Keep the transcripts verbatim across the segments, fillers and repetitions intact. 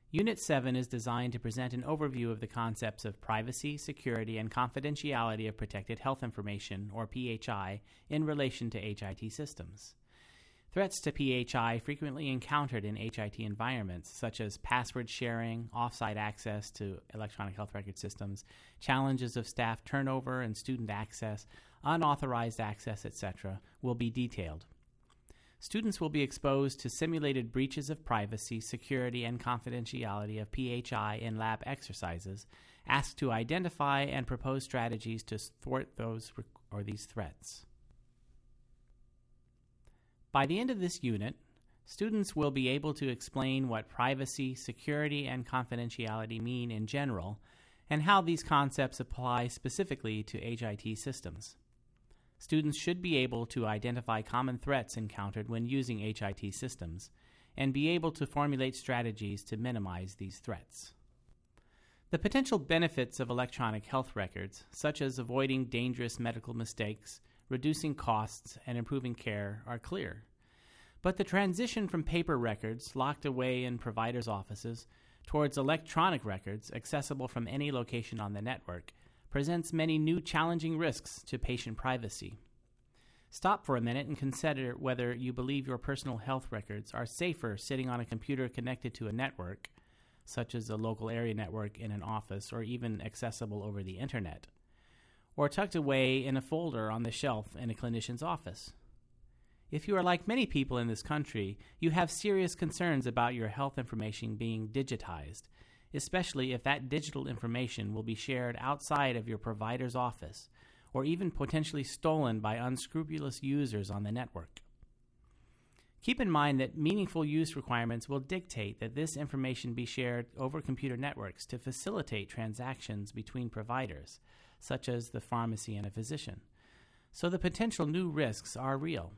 Unit seven is designed to present an overview of the concepts of privacy, security, and confidentiality of protected health information, or P H I, in relation to H I T systems. Threats to P H I frequently encountered in H I T environments, such as password sharing, off-site access to electronic health record systems, challenges of staff turnover and student access, unauthorized access, et cetera, will be detailed. Students will be exposed to simulated breaches of privacy, security, and confidentiality of P H I in lab exercises, asked to identify and propose strategies to thwart those or these threats. By the end of this unit, students will be able to explain what privacy, security, and confidentiality mean in general, and how these concepts apply specifically to H I T systems. Students should be able to identify common threats encountered when using H I T systems, and be able to formulate strategies to minimize these threats. The potential benefits of electronic health records, such as avoiding dangerous medical mistakes, reducing costs, and improving care, are clear. But the transition from paper records locked away in providers' offices towards electronic records accessible from any location on the network presents many new challenging risks to patient privacy. Stop for a minute and consider whether you believe your personal health records are safer sitting on a computer connected to a network, such as a local area network in an office or even accessible over the internet, or tucked away in a folder on the shelf in a clinician's office. If you are like many people in this country, you have serious concerns about your health information being digitized, especially if that digital information will be shared outside of your provider's office, or even potentially stolen by unscrupulous users on the network. Keep in mind that meaningful use requirements will dictate that this information be shared over computer networks to facilitate transactions between providers, such as the pharmacy and a physician. So the potential new risks are real.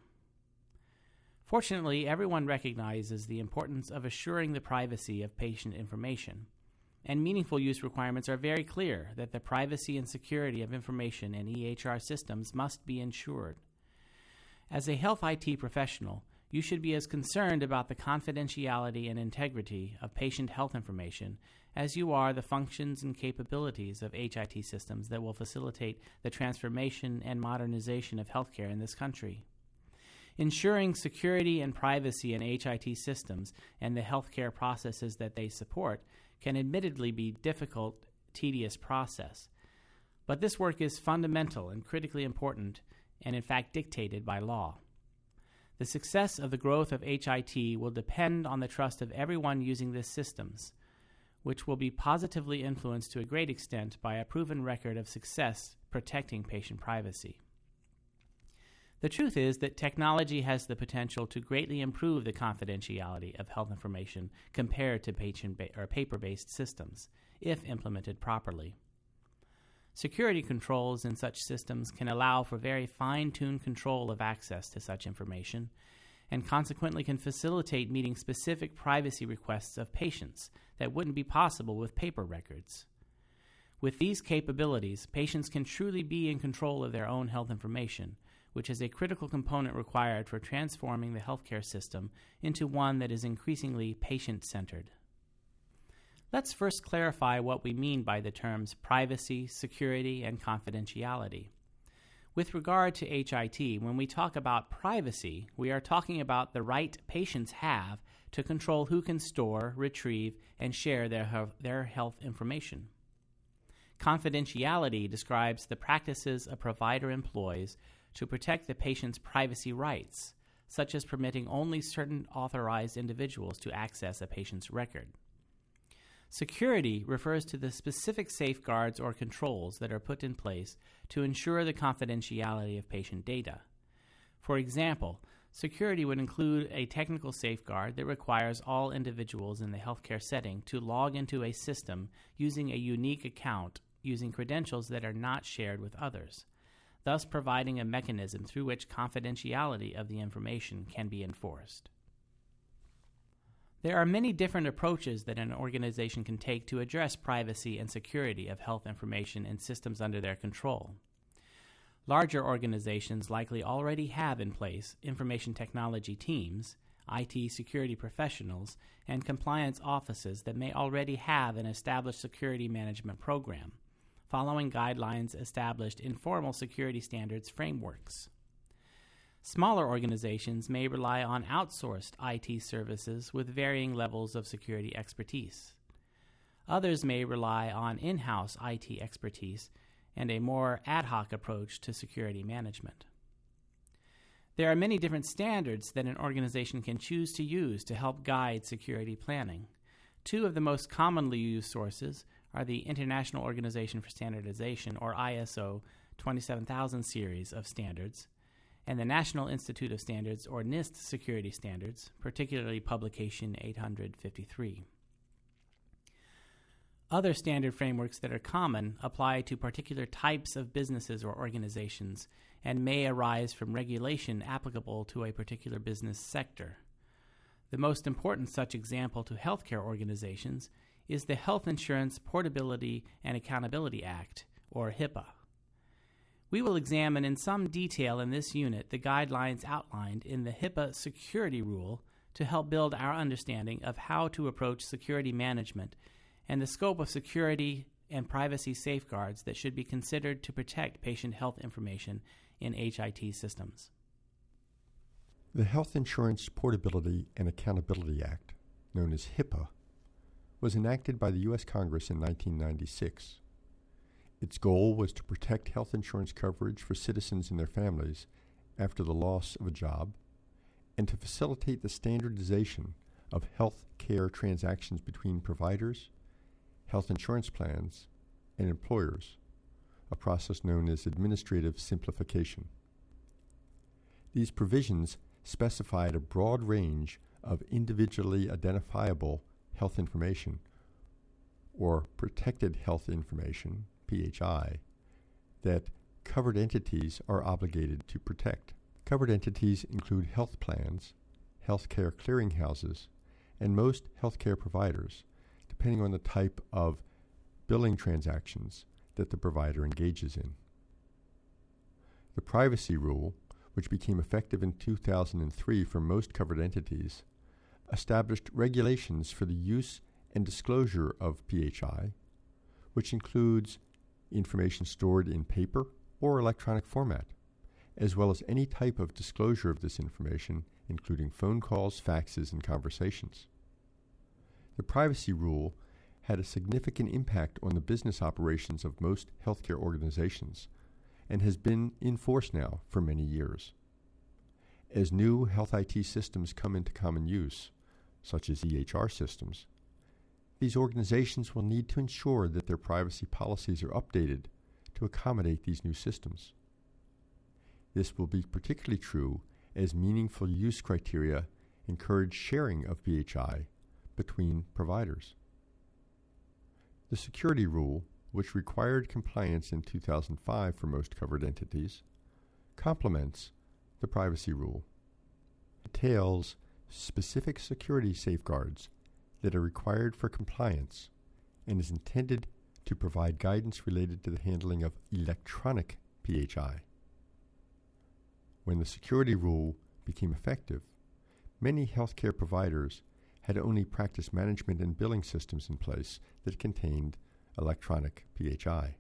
Fortunately, everyone recognizes the importance of assuring the privacy of patient information, and meaningful use requirements are very clear that the privacy and security of information in E H R systems must be ensured. As a health I T professional, you should be as concerned about the confidentiality and integrity of patient health information as you are the functions and capabilities of H I T systems that will facilitate the transformation and modernization of healthcare in this country. Ensuring security and privacy in H I T systems and the healthcare processes that they support can admittedly be a difficult, tedious process. But this work is fundamental and critically important, and in fact dictated by law. The success of the growth of H I T will depend on the trust of everyone using these systems, which will be positively influenced to a great extent by a proven record of success protecting patient privacy. The truth is that technology has the potential to greatly improve the confidentiality of health information compared to patient ba- or paper-based systems, if implemented properly. Security controls in such systems can allow for very fine-tuned control of access to such information, and consequently can facilitate meeting specific privacy requests of patients that wouldn't be possible with paper records. With these capabilities, patients can truly be in control of their own health information, which is a critical component required for transforming the healthcare system into one that is increasingly patient-centered. Let's first clarify what we mean by the terms privacy, security, and confidentiality. With regard to H I T, when we talk about privacy, we are talking about the right patients have to control who can store, retrieve, and share their, their health information. Confidentiality describes the practices a provider employs to protect the patient's privacy rights, such as permitting only certain authorized individuals to access a patient's record. Security refers to the specific safeguards or controls that are put in place to ensure the confidentiality of patient data. For example, security would include a technical safeguard that requires all individuals in the healthcare setting to log into a system using a unique account using credentials that are not shared with others, thus providing a mechanism through which confidentiality of the information can be enforced. There are many different approaches that an organization can take to address privacy and security of health information and systems under their control. Larger organizations likely already have in place information technology teams, I T security professionals, and compliance offices that may already have an established security management program, following guidelines established in formal security standards frameworks. Smaller organizations may rely on outsourced I T services with varying levels of security expertise. Others may rely on in-house I T expertise and a more ad hoc approach to security management. There are many different standards that an organization can choose to use to help guide security planning. Two of the most commonly used sources are the International Organization for Standardization, or I S O twenty-seven thousand series of standards, and the National Institute of Standards, or NIST security standards, particularly Publication eight hundred fifty-three. Other standard frameworks that are common apply to particular types of businesses or organizations and may arise from regulation applicable to a particular business sector. The most important such example to healthcare organizations is the Health Insurance Portability and Accountability Act, or HIPAA. We will examine in some detail in this unit the guidelines outlined in the HIPAA Security Rule to help build our understanding of how to approach security management and the scope of security and privacy safeguards that should be considered to protect patient health information in H I T systems. The Health Insurance Portability and Accountability Act, known as HIPAA, was enacted by the U S Congress in nineteen ninety-six. Its goal was to protect health insurance coverage for citizens and their families after the loss of a job, and to facilitate the standardization of health care transactions between providers, health insurance plans, and employers, a process known as administrative simplification. These provisions specified a broad range of individually identifiable health information, or protected health information, P H I, that covered entities are obligated to protect. Covered entities include health plans, healthcare clearinghouses, and most healthcare providers, depending on the type of billing transactions that the provider engages in. The Privacy Rule, which became effective in two thousand three for most covered entities, established regulations for the use and disclosure of P H I, which includes information stored in paper or electronic format, as well as any type of disclosure of this information, including phone calls, faxes, and conversations. The Privacy Rule had a significant impact on the business operations of most healthcare organizations and has been in force now for many years. As new health I T systems come into common use, such as E H R systems, these organizations will need to ensure that their privacy policies are updated to accommodate these new systems. This will be particularly true as meaningful use criteria encourage sharing of P H I between providers. The Security Rule, which required compliance in two thousand five for most covered entities, complements the Privacy Rule. It details specific security safeguards that are required for compliance and is intended to provide guidance related to the handling of electronic P H I. When the Security Rule became effective, many healthcare providers had only practice management and billing systems in place that contained electronic P H I.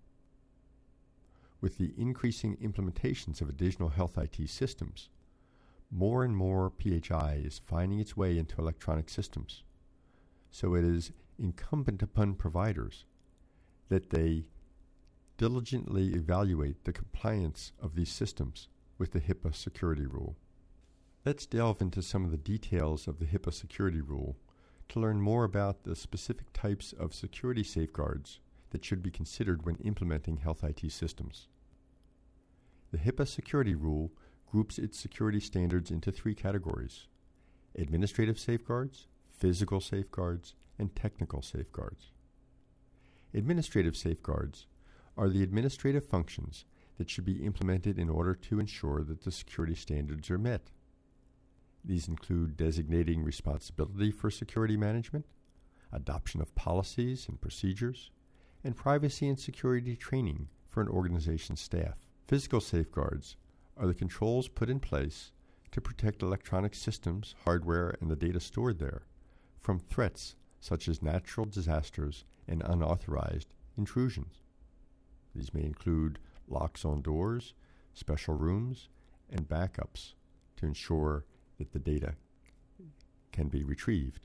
With the increasing implementations of additional health I T systems, more and more P H I is finding its way into electronic systems. So it is incumbent upon providers that they diligently evaluate the compliance of these systems with the HIPAA Security Rule. Let's delve into some of the details of the HIPAA Security Rule to learn more about the specific types of security safeguards that should be considered when implementing health I T systems. The HIPAA Security Rule groups its security standards into three categories: administrative safeguards, physical safeguards, and technical safeguards. Administrative safeguards are the administrative functions that should be implemented in order to ensure that the security standards are met. These include designating responsibility for security management, adoption of policies and procedures, and privacy and security training for an organization's staff. Physical safeguards are the controls put in place to protect electronic systems, hardware, and the data stored there from threats such as natural disasters and unauthorized intrusions. These may include locks on doors, special rooms, and backups to ensure that the data can be retrieved.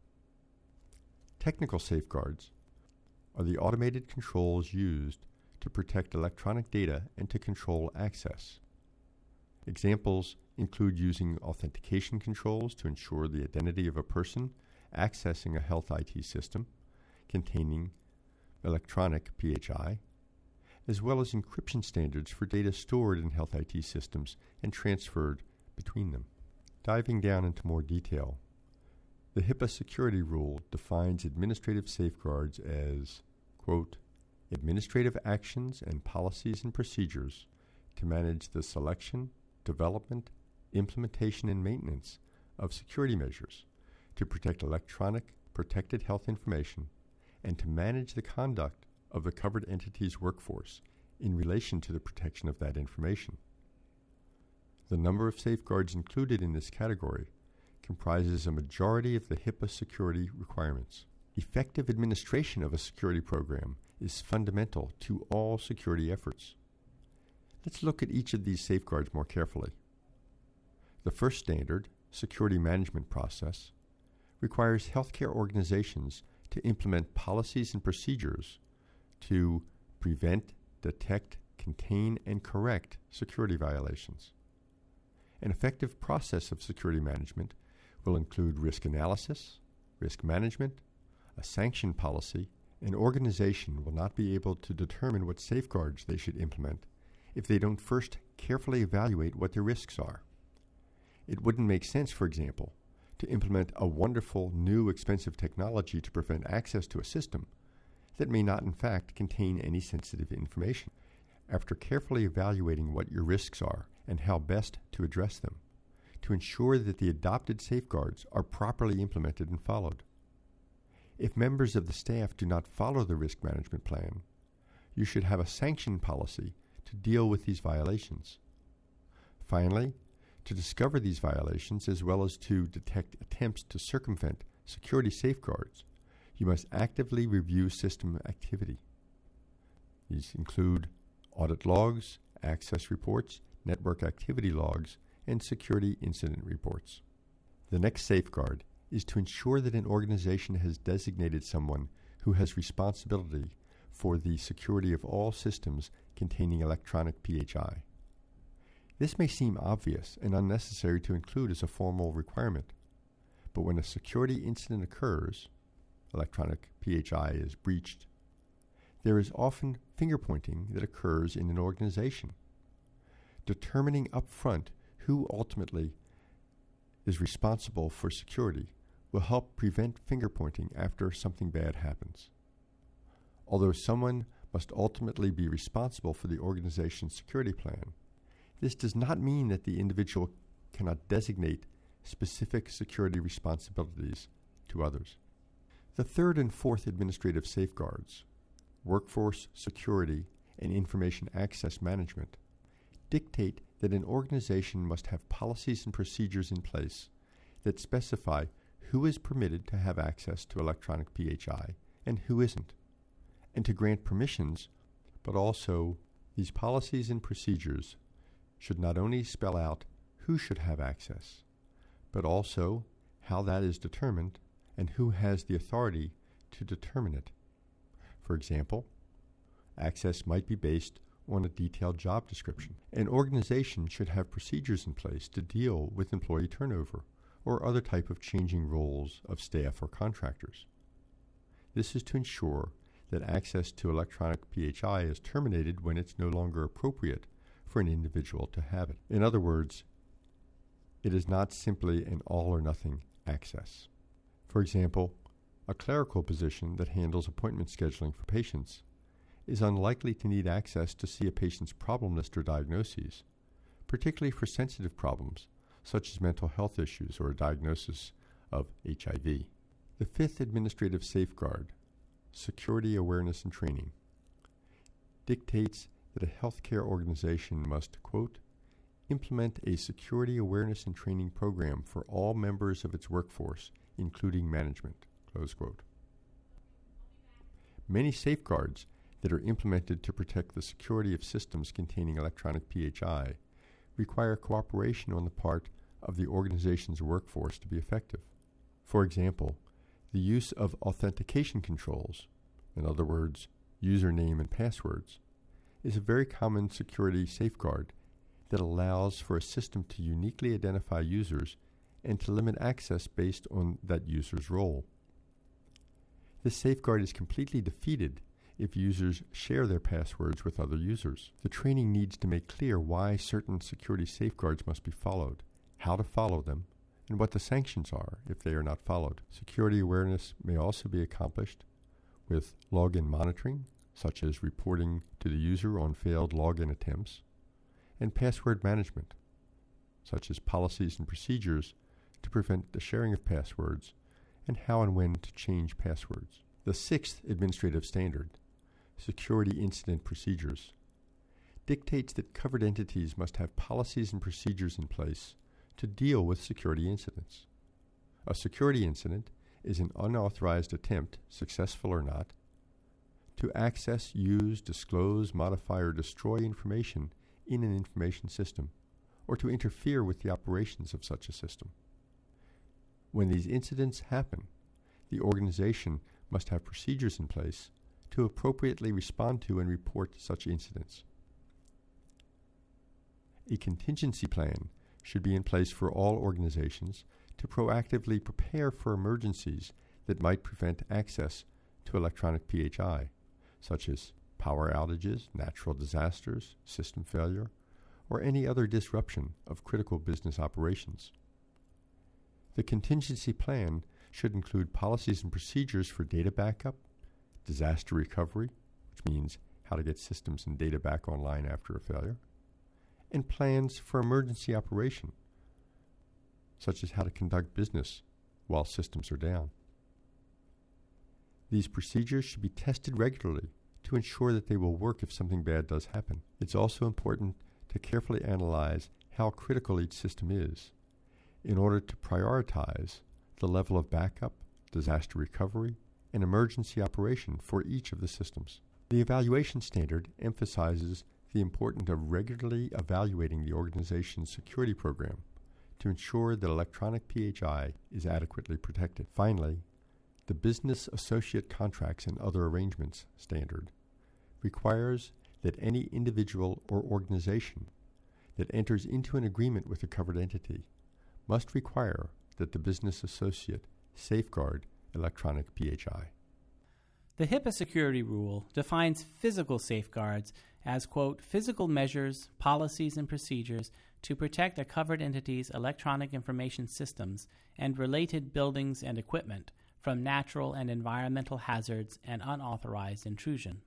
Technical safeguards are the automated controls used to protect electronic data and to control access. Examples include using authentication controls to ensure the identity of a person accessing a health I T system containing electronic P H I, as well as encryption standards for data stored in health I T systems and transferred between them. Diving down into more detail, the HIPAA security rule defines administrative safeguards as, quote, administrative actions and policies and procedures to manage the selection, development, implementation, and maintenance of security measures to protect electronic protected health information and to manage the conduct of the covered entity's workforce in relation to the protection of that information. The number of safeguards included in this category comprises a majority of the HIPAA security requirements. Effective administration of a security program is fundamental to all security efforts. Let's look at each of these safeguards more carefully. The first standard, security management process, requires healthcare organizations to implement policies and procedures to prevent, detect, contain, and correct security violations. An effective process of security management will include risk analysis, risk management, a sanction policy. An organization will not be able to determine what safeguards they should implement if they don't first carefully evaluate what their risks are. It wouldn't make sense, for example, to implement a wonderful, new, expensive technology to prevent access to a system that may not in fact contain any sensitive information. After carefully evaluating what your risks are and how best to address them, to ensure that the adopted safeguards are properly implemented and followed. If members of the staff do not follow the risk management plan, you should have a sanction policy to deal with these violations. Finally, to discover these violations as well as to detect attempts to circumvent security safeguards, you must actively review system activity. These include audit logs, access reports, network activity logs, and security incident reports. The next safeguard is to ensure that an organization has designated someone who has responsibility for the security of all systems containing electronic P H I. This may seem obvious and unnecessary to include as a formal requirement, but when a security incident occurs, electronic P H I is breached, there is often finger-pointing that occurs in an organization. Determining upfront who ultimately is responsible for security will help prevent finger-pointing after something bad happens. Although someone must ultimately be responsible for the organization's security plan, this does not mean that the individual cannot designate specific security responsibilities to others. The third and fourth administrative safeguards, workforce security and information access management, dictate that an organization must have policies and procedures in place that specify who is permitted to have access to electronic P H I and who isn't, and to grant permissions, but also these policies and procedures should not only spell out who should have access, but also how that is determined and who has the authority to determine it. For example, access might be based on a detailed job description. An organization should have procedures in place to deal with employee turnover or other type of changing roles of staff or contractors. This is to ensure that access to electronic P H I is terminated when it's no longer appropriate for an individual to have it. In other words, it is not simply an all-or-nothing access. For example, a clerical position that handles appointment scheduling for patients is unlikely to need access to see a patient's problem list or diagnoses, particularly for sensitive problems such as mental health issues or a diagnosis of H I V. The fifth administrative safeguard, security awareness and training, dictates that a healthcare organization must, quote, implement a security awareness and training program for all members of its workforce, including management, close quote. Many safeguards that are implemented to protect the security of systems containing electronic P H I require cooperation on the part of the organization's workforce to be effective. For example, the use of authentication controls, in other words, username and passwords, is a very common security safeguard that allows for a system to uniquely identify users and to limit access based on that user's role. This safeguard is completely defeated if users share their passwords with other users. The training needs to make clear why certain security safeguards must be followed, how to follow them, and what the sanctions are if they are not followed. Security awareness may also be accomplished with login monitoring, such as reporting to the user on failed login attempts, and password management, such as policies and procedures to prevent the sharing of passwords and how and when to change passwords. The sixth administrative standard, Security Incident Procedures, dictates that covered entities must have policies and procedures in place to deal with security incidents. A security incident is an unauthorized attempt, successful or not, to access, use, disclose, modify, or destroy information in an information system, or to interfere with the operations of such a system. When these incidents happen, the organization must have procedures in place to appropriately respond to and report such incidents. A contingency plan should be in place for all organizations to proactively prepare for emergencies that might prevent access to electronic P H I, such as power outages, natural disasters, system failure, or any other disruption of critical business operations. The contingency plan should include policies and procedures for data backup, disaster recovery, which means how to get systems and data back online after a failure, and plans for emergency operation, such as how to conduct business while systems are down. These procedures should be tested regularly to ensure that they will work if something bad does happen. It's also important to carefully analyze how critical each system is in order to prioritize the level of backup, disaster recovery, and emergency operation for each of the systems. The evaluation standard emphasizes the importance of regularly evaluating the organization's security program to ensure that electronic P H I is adequately protected. Finally, the Business Associate Contracts and Other Arrangements standard requires that any individual or organization that enters into an agreement with a covered entity must require that the business associate safeguard electronic P H I. The HIPAA security rule defines physical safeguards as, quote, physical measures, policies, and procedures to protect a covered entity's electronic information systems and related buildings and equipment from natural and environmental hazards and unauthorized intrusion.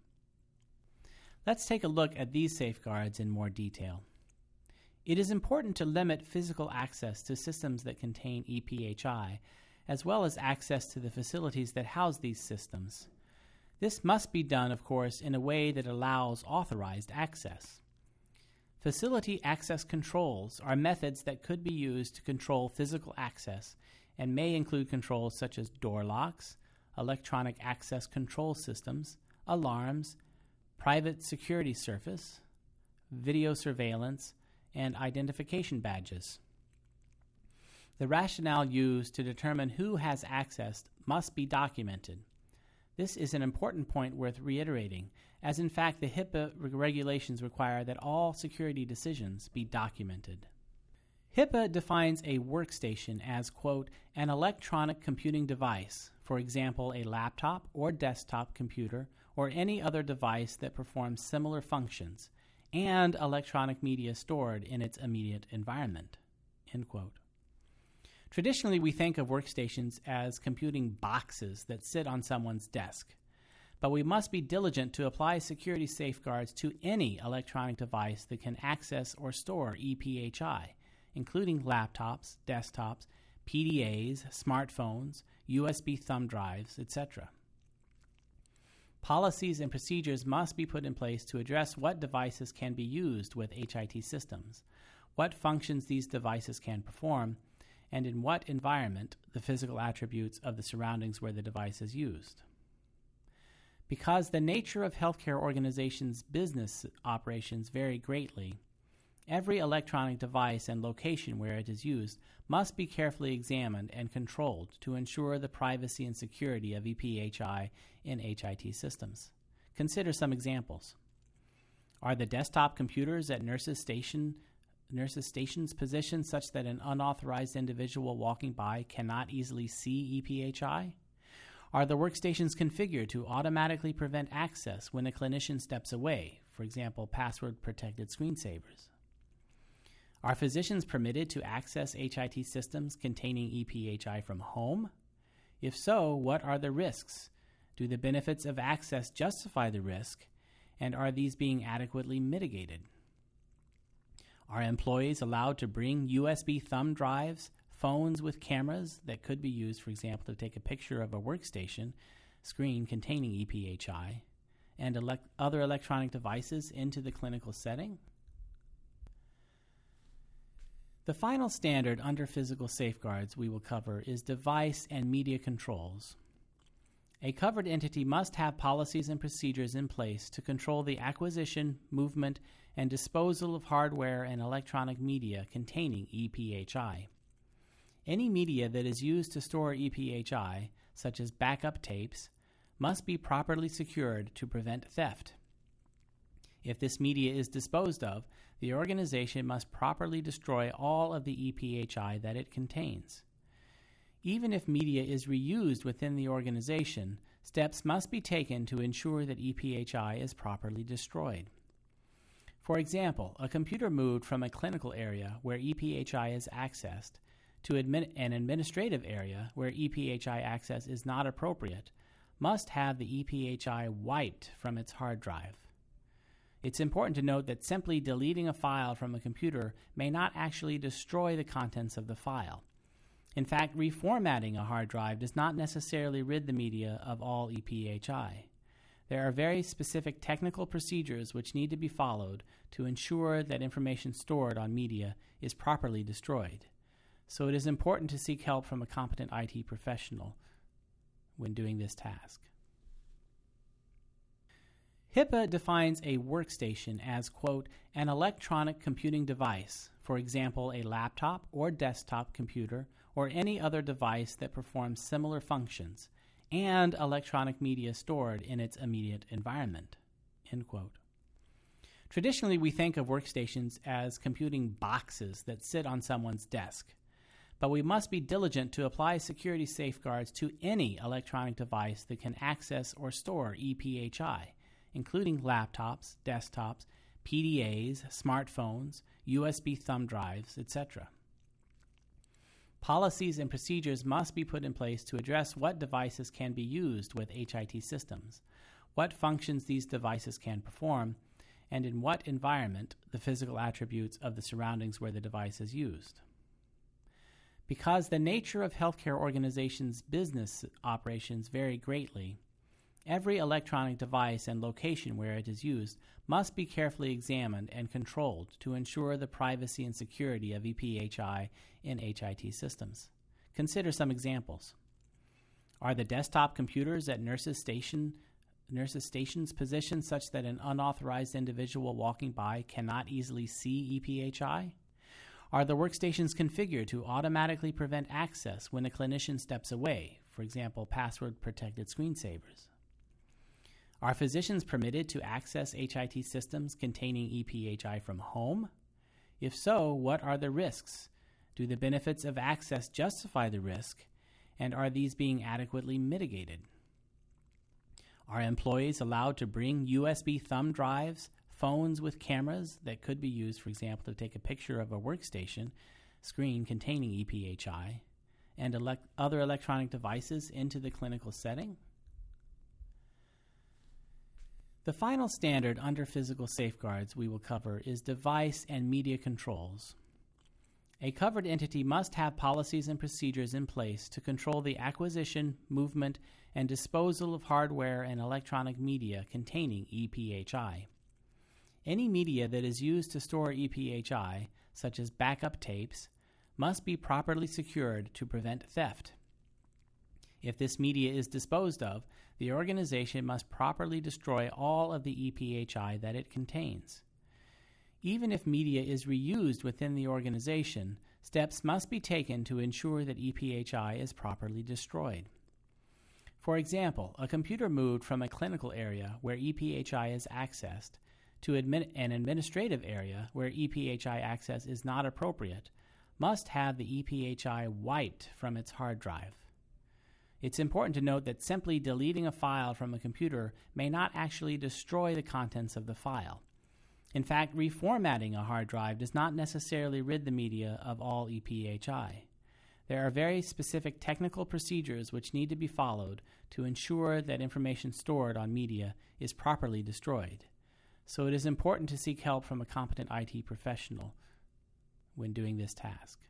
Let's take a look at these safeguards in more detail. It is important to limit physical access to systems that contain E P H I, as well as access to the facilities that house these systems. This must be done, of course, in a way that allows authorized access. Facility access controls are methods that could be used to control physical access and may include controls such as door locks, electronic access control systems, alarms, private security surface, video surveillance, and identification badges. The rationale used to determine who has access must be documented. This is an important point worth reiterating, as in fact the HIPAA regulations require that all security decisions be documented. HIPAA defines a workstation as, quote, an electronic computing device, for example, a laptop or desktop computer or any other device that performs similar functions, and electronic media stored in its immediate environment, end quote. Traditionally, we think of workstations as computing boxes that sit on someone's desk, but we must be diligent to apply security safeguards to any electronic device that can access or store E P H I, including laptops, desktops, P D As, smartphones, U S B thumb drives, et cetera. Policies and procedures must be put in place to address what devices can be used with H I T systems, what functions these devices can perform, and in what environment the physical attributes of the surroundings where the device is used. Because the nature of healthcare organizations' business operations vary greatly, every electronic device and location where it is used must be carefully examined and controlled to ensure the privacy and security of E P H I in H I T systems. Consider some examples. Are the desktop computers at nurses' station, nurses' stations positioned such that an unauthorized individual walking by cannot easily see E P H I? Are the workstations configured to automatically prevent access when a clinician steps away, for example, password-protected screensavers? Are physicians permitted to access H I T systems containing E P H I from home? If so, what are the risks? Do the benefits of access justify the risk, and are these being adequately mitigated? Are employees allowed to bring U S B thumb drives, phones with cameras that could be used, for example, to take a picture of a workstation screen containing E P H I, and elect- other electronic devices into the clinical setting? The final standard under physical safeguards we will cover is device and media controls. A covered entity must have policies and procedures in place to control the acquisition, movement, and disposal of hardware and electronic media containing E P H I. Any media that is used to store E P H I, such as backup tapes, must be properly secured to prevent theft. If this media is disposed of, the organization must properly destroy all of the E P H I that it contains. Even if media is reused within the organization, steps must be taken to ensure that E P H I is properly destroyed. For example, a computer moved from a clinical area where E P H I is accessed to admin- an administrative area where E P H I access is not appropriate must have the E P H I wiped from its hard drive. It's important to note that simply deleting a file from a computer may not actually destroy the contents of the file. In fact, reformatting a hard drive does not necessarily rid the media of all E P H I. There are very specific technical procedures which need to be followed to ensure that information stored on media is properly destroyed. So it is important to seek help from a competent I T professional when doing this task. HIPAA defines a workstation as, quote, an electronic computing device, for example, a laptop or desktop computer or any other device that performs similar functions, and electronic media stored in its immediate environment, end quote. Traditionally, we think of workstations as computing boxes that sit on someone's desk, but we must be diligent to apply security safeguards to any electronic device that can access or store E P H I, including laptops, desktops, P D As, smartphones, U S B thumb drives, et cetera. Policies and procedures must be put in place to address what devices can be used with H I T systems, what functions these devices can perform, and in what environment the physical attributes of the surroundings where the device is used. Because the nature of healthcare organizations' business operations vary greatly, every electronic device and location where it is used must be carefully examined and controlled to ensure the privacy and security of E P H I in H I T systems. Consider some examples. Are the desktop computers at nurses' station, nurses' stations positioned such that an unauthorized individual walking by cannot easily see E P H I? Are the workstations configured to automatically prevent access when a clinician steps away, for example, password-protected screensavers? Are physicians permitted to access H I T systems containing E P H I from home? If so, what are the risks? Do the benefits of access justify the risk, and are these being adequately mitigated? Are employees allowed to bring U S B thumb drives, phones with cameras that could be used, for example, to take a picture of a workstation screen containing E P H I, and elect- other electronic devices into the clinical setting? The final standard under physical safeguards we will cover is device and media controls. A covered entity must have policies and procedures in place to control the acquisition, movement, and disposal of hardware and electronic media containing E P H I. Any media that is used to store E P H I, such as backup tapes, must be properly secured to prevent theft. If this media is disposed of, the organization must properly destroy all of the E P H I that it contains. Even if media is reused within the organization, steps must be taken to ensure that E P H I is properly destroyed. For example, a computer moved from a clinical area where E P H I is accessed to admin- an administrative area where E P H I access is not appropriate must have the E P H I wiped from its hard drive. It's important to note that simply deleting a file from a computer may not actually destroy the contents of the file. In fact, reformatting a hard drive does not necessarily rid the media of all E P H I. There are very specific technical procedures which need to be followed to ensure that information stored on media is properly destroyed. So it is important to seek help from a competent I T professional when doing this task.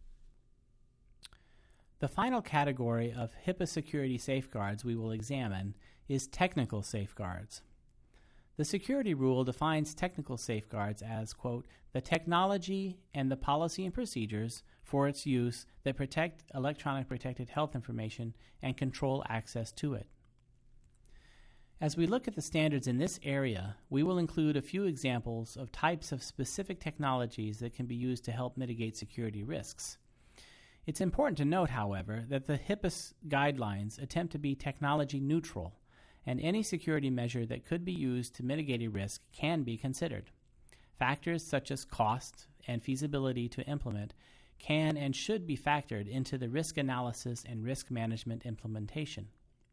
The final category of HIPAA security safeguards we will examine is technical safeguards. The security rule defines technical safeguards as, quote, the technology and the policy and procedures for its use that protect electronic protected health information and control access to it. As we look at the standards in this area, we will include a few examples of types of specific technologies that can be used to help mitigate security risks. It's important to note, however, that the HIPAA guidelines attempt to be technology neutral, and any security measure that could be used to mitigate a risk can be considered. Factors such as cost and feasibility to implement can and should be factored into the risk analysis and risk management implementation.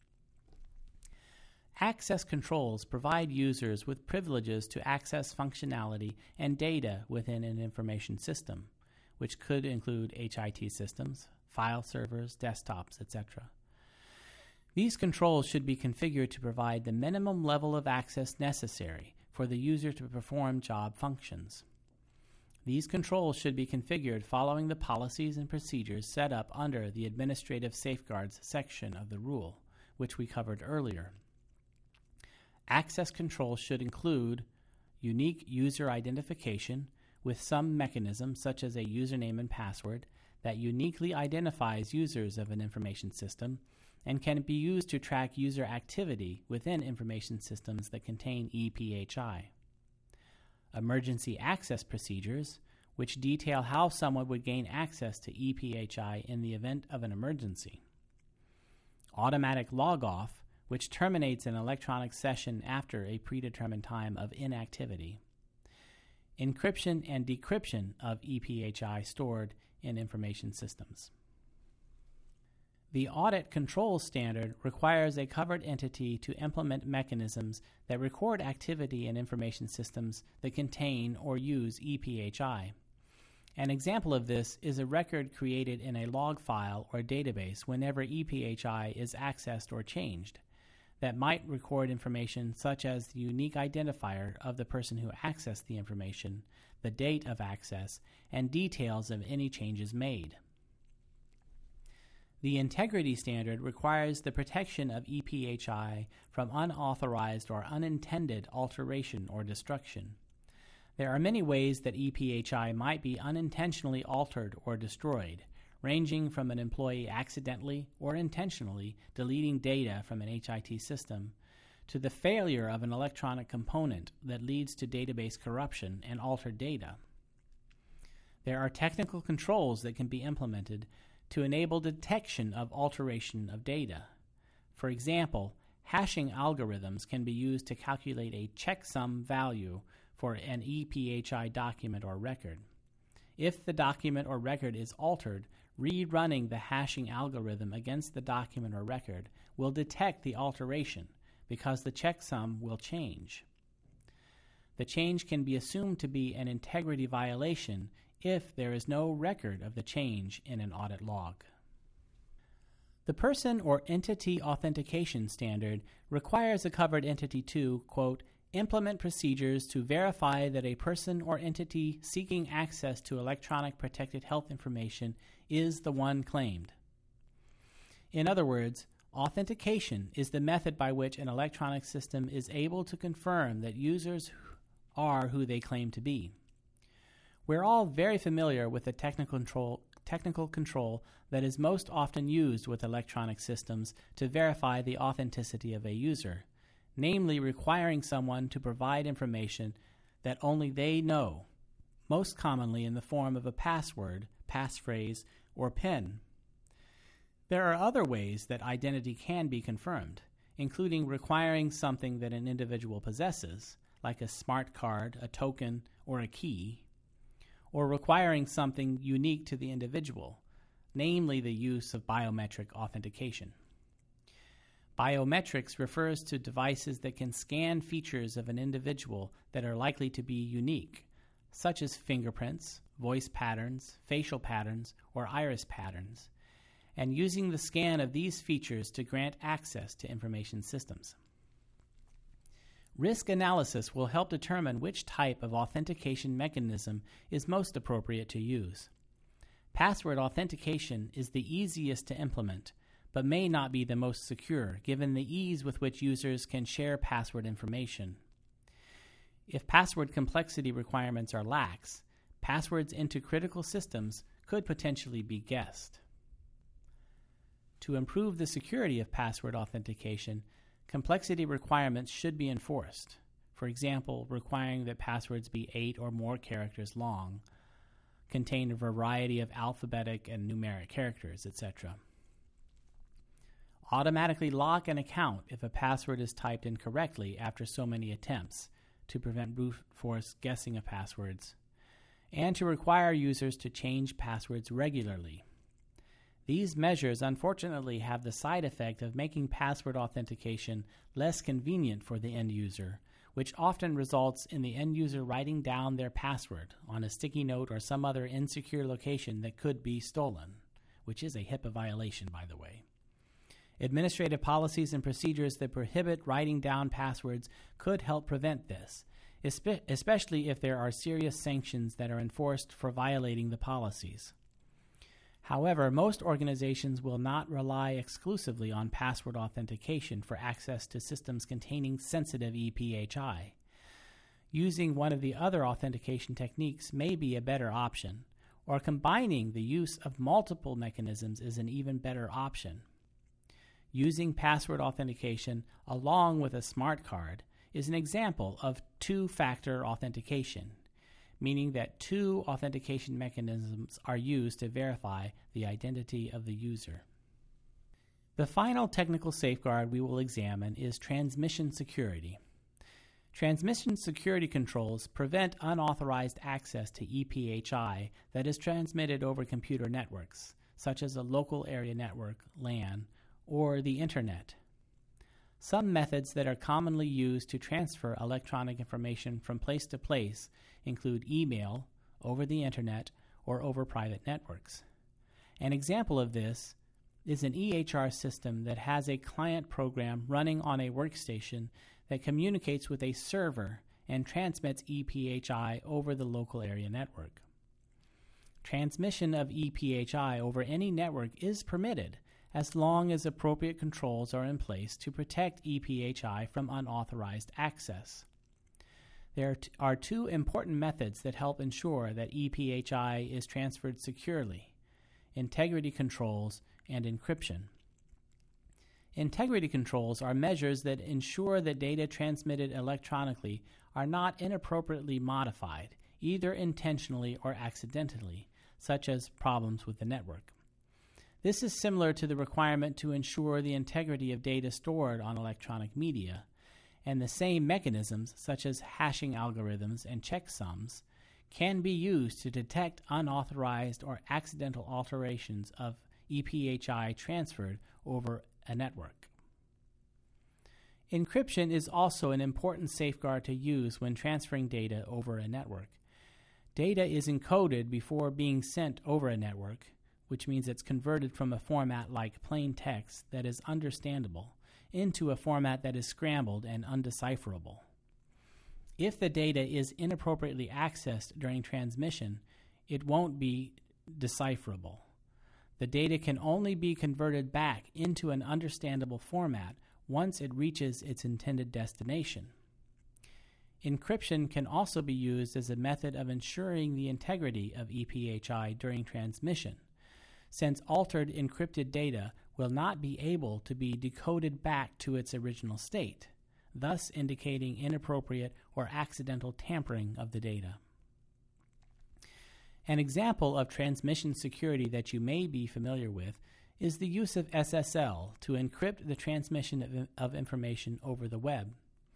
Access controls provide users with privileges to access functionality and data within an information system, which could include H I T systems, file servers, desktops, et cetera. These controls should be configured to provide the minimum level of access necessary for the user to perform job functions. These controls should be configured following the policies and procedures set up under the Administrative Safeguards section of the rule, which we covered earlier. Access controls should include unique user identification with some mechanism, such as a username and password, that uniquely identifies users of an information system and can be used to track user activity within information systems that contain E P H I. Emergency access procedures, which detail how someone would gain access to E P H I in the event of an emergency. Automatic log-off, which terminates an electronic session after a predetermined time of inactivity. Encryption and decryption of E P H I stored in information systems. The Audit Control Standard requires a covered entity to implement mechanisms that record activity in information systems that contain or use E P H I. An example of this is a record created in a log file or database whenever E P H I is accessed or changed, that might record information such as the unique identifier of the person who accessed the information, the date of access, and details of any changes made. The Integrity Standard requires the protection of E P H I from unauthorized or unintended alteration or destruction. There are many ways that E P H I might be unintentionally altered or destroyed, ranging from an employee accidentally or intentionally deleting data from an H I T system to the failure of an electronic component that leads to database corruption and altered data. There are technical controls that can be implemented to enable detection of alteration of data. For example, hashing algorithms can be used to calculate a checksum value for an E P H I document or record. If the document or record is altered, rerunning the hashing algorithm against the document or record will detect the alteration because the checksum will change. The change can be assumed to be an integrity violation if there is no record of the change in an audit log. The Person or Entity Authentication Standard requires a covered entity to, quote, implement procedures to verify that a person or entity seeking access to electronic protected health information is the one claimed. In other words, authentication is the method by which an electronic system is able to confirm that users are who they claim to be. We're all very familiar with the technical control, technical control that is most often used with electronic systems to verify the authenticity of a user, namely requiring someone to provide information that only they know, most commonly in the form of a password, passphrase, or PIN. There are other ways that identity can be confirmed, including requiring something that an individual possesses, like a smart card, a token, or a key, or requiring something unique to the individual, namely the use of biometric authentication. Biometrics refers to devices that can scan features of an individual that are likely to be unique, such as fingerprints, voice patterns, facial patterns, or iris patterns, and using the scan of these features to grant access to information systems. Risk analysis will help determine which type of authentication mechanism is most appropriate to use. Password authentication is the easiest to implement, but may not be the most secure, given the ease with which users can share password information. If password complexity requirements are lax, passwords into critical systems could potentially be guessed. To improve the security of password authentication, complexity requirements should be enforced, for example, requiring that passwords be eight or more characters long, contain a variety of alphabetic and numeric characters, et cetera. Automatically lock an account if a password is typed incorrectly after so many attempts to prevent brute force guessing of passwords, and to require users to change passwords regularly. These measures unfortunately have the side effect of making password authentication less convenient for the end user, which often results in the end user writing down their password on a sticky note or some other insecure location that could be stolen, which is a HIPAA violation, by the way. Administrative policies and procedures that prohibit writing down passwords could help prevent this, especially if there are serious sanctions that are enforced for violating the policies. However, most organizations will not rely exclusively on password authentication for access to systems containing sensitive E P H I. Using one of the other authentication techniques may be a better option, or combining the use of multiple mechanisms is an even better option. Using password authentication along with a smart card is an example of two-factor authentication, meaning that two authentication mechanisms are used to verify the identity of the user. The final technical safeguard we will examine is transmission security. Transmission security controls prevent unauthorized access to E P H I that is transmitted over computer networks, such as a local area network, LAN, or the Internet. Some methods that are commonly used to transfer electronic information from place to place include email, over the Internet, or over private networks. An example of this is an E H R system that has a client program running on a workstation that communicates with a server and transmits E P H I over the local area network. Transmission of E P H I over any network is permitted as long as appropriate controls are in place to protect E P H I from unauthorized access. There are two important methods that help ensure that E P H I is transferred securely: integrity controls and encryption. Integrity controls are measures that ensure that data transmitted electronically are not inappropriately modified, either intentionally or accidentally, such as problems with the network. This is similar to the requirement to ensure the integrity of data stored on electronic media, and the same mechanisms, such as hashing algorithms and checksums, can be used to detect unauthorized or accidental alterations of E P H I transferred over a network. Encryption is also an important safeguard to use when transferring data over a network. Data is encoded before being sent over a network, which means it's converted from a format like plain text that is understandable into a format that is scrambled and undecipherable. If the data is inappropriately accessed during transmission, it won't be decipherable. The data can only be converted back into an understandable format once it reaches its intended destination. Encryption can also be used as a method of ensuring the integrity of E P H I during transmission, since altered encrypted data will not be able to be decoded back to its original state, thus indicating inappropriate or accidental tampering of the data. An example of transmission security that you may be familiar with is the use of S S L to encrypt the transmission of, of information over the web.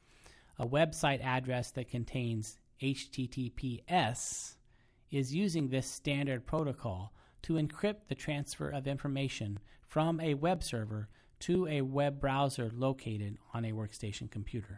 A website address that contains H T T P S is using this standard protocol to encrypt the transfer of information from a web server to a web browser located on a workstation computer.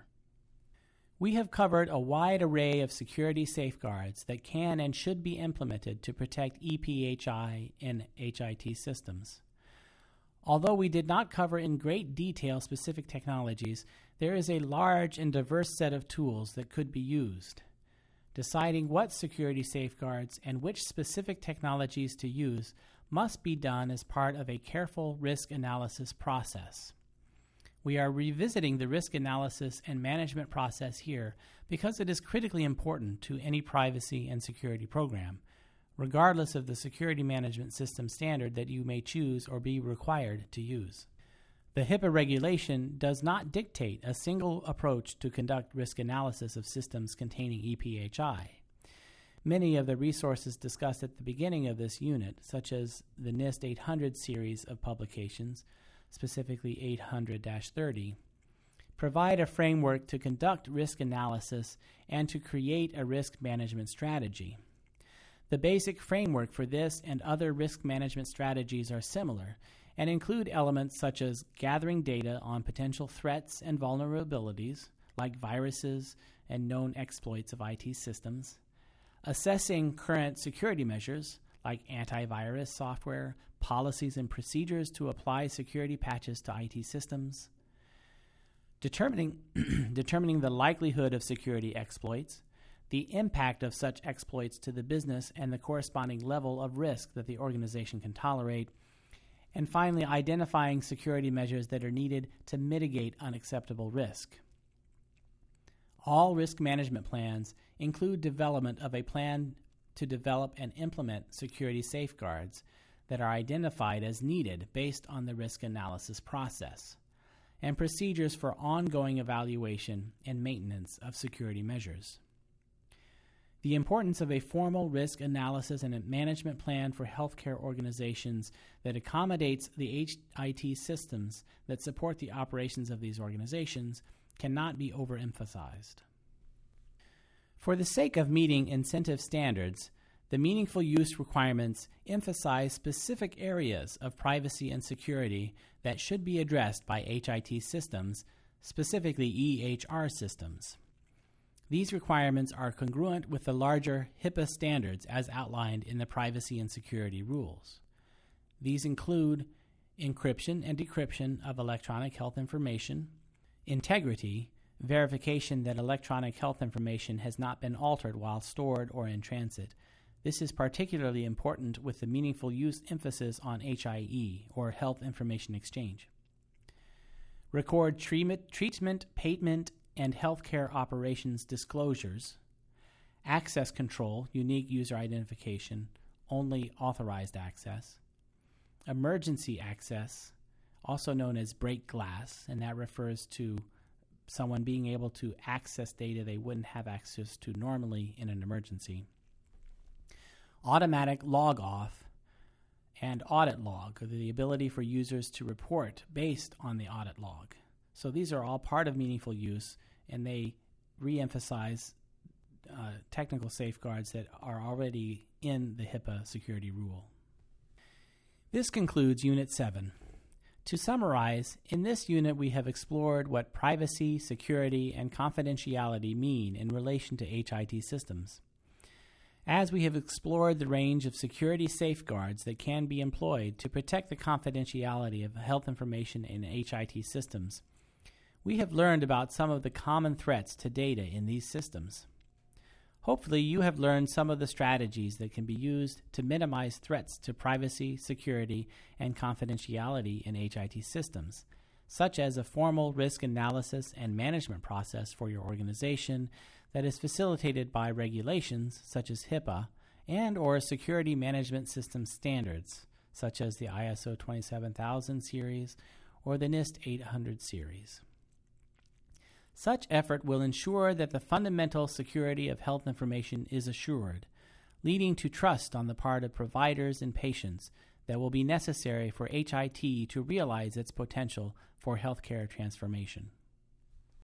We have covered a wide array of security safeguards that can and should be implemented to protect E P H I and H I T systems. Although we did not cover in great detail specific technologies, there is a large and diverse set of tools that could be used. Deciding what security safeguards and which specific technologies to use must be done as part of a careful risk analysis process. We are revisiting the risk analysis and management process here because it is critically important to any privacy and security program, regardless of the security management system standard that you may choose or be required to use. The HIPAA regulation does not dictate a single approach to conduct risk analysis of systems containing E P H I. Many of the resources discussed at the beginning of this unit, such as the NIST eight hundred series of publications, specifically eight hundred dash thirty, provide a framework to conduct risk analysis and to create a risk management strategy. The basic framework for this and other risk management strategies are similar and include elements such as gathering data on potential threats and vulnerabilities, like viruses and known exploits of I T systems, assessing current security measures, like antivirus software, policies and procedures to apply security patches to I T systems, determining, determining the likelihood of security exploits, the impact of such exploits to the business and the corresponding level of risk that the organization can tolerate, and finally identifying security measures that are needed to mitigate unacceptable risk. All risk management plans include development of a plan to develop and implement security safeguards that are identified as needed based on the risk analysis process, and procedures for ongoing evaluation and maintenance of security measures. The importance of a formal risk analysis and a management plan for healthcare organizations that accommodates the H I T systems that support the operations of these organizations cannot be overemphasized. For the sake of meeting incentive standards, the meaningful use requirements emphasize specific areas of privacy and security that should be addressed by H I T systems, specifically E H R systems. These requirements are congruent with the larger HIPAA standards as outlined in the privacy and security rules. These include encryption and decryption of electronic health information, integrity, verification that electronic health information has not been altered while stored or in transit. This is particularly important with the meaningful use emphasis on H I E, or Health Information Exchange. Record treatment, treatment, payment, and healthcare operations disclosures, access control, unique user identification, only authorized access, emergency access, also known as break glass, and that refers to someone being able to access data they wouldn't have access to normally in an emergency, automatic log off, and audit log, the ability for users to report based on the audit log. So these are all part of meaningful use, and they re-emphasize uh, technical safeguards that are already in the HIPAA security rule. This concludes Unit seven. To summarize, in this unit we have explored what privacy, security, and confidentiality mean in relation to H I T systems. As we have explored the range of security safeguards that can be employed to protect the confidentiality of health information in H I T systems, we have learned about some of the common threats to data in these systems. Hopefully, you have learned some of the strategies that can be used to minimize threats to privacy, security, and confidentiality in H I T systems, such as a formal risk analysis and management process for your organization that is facilitated by regulations such as HIPAA and or security management system standards such as the I S O twenty-seven thousand series or the NIST eight hundred series. Such effort will ensure that the fundamental security of health information is assured, leading to trust on the part of providers and patients that will be necessary for H I T to realize its potential for healthcare transformation.